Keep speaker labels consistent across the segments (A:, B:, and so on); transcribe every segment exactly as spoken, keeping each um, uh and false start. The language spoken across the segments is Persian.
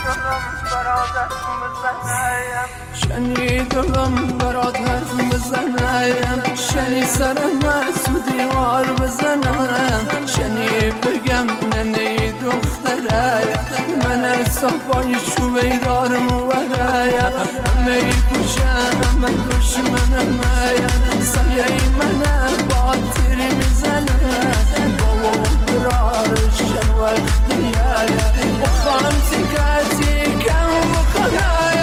A: شنی دلم برات حرف بزنم، شنی سرم تو دیوار بزنم، شنی بگم ننی دختره من صفای شو بیدار موره می کشم من دشمنم سایه من با تیری میزنه بابا برار شنوه دیاره بخوام تیکتی کم بکنه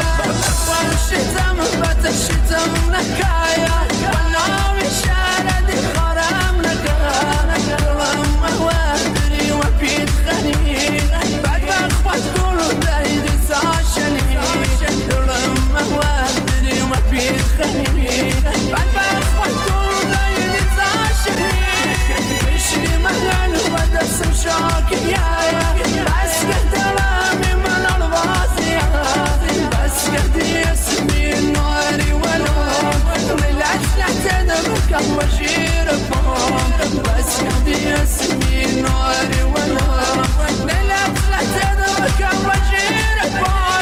A: شتم بتشتم نکایا وناوی شاردی خرام نکا دلم وادری و پیت خنی بعد بخواد کلو دایدی ساشنی دلم وادری و پیت خنی بعد بخواد کلو دایدی ساشنی بشی من و دستم شاکی بس که دلمی من الوازی بس که دیسمی ناری ولو ولعت لحتدبك وشير فوق بس كدي اسمي ناري ولو ولعت لحتدبك وشير فوق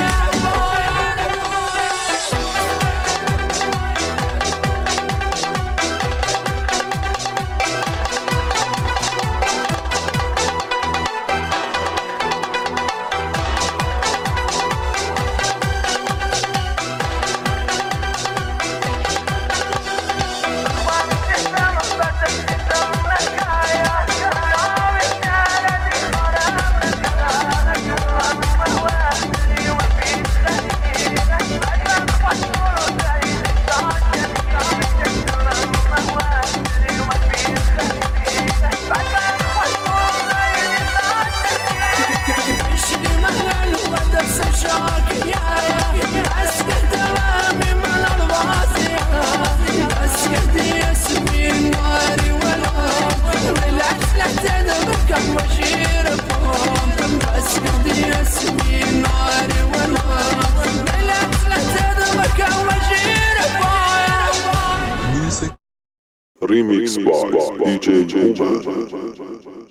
B: Remix by D J Juma.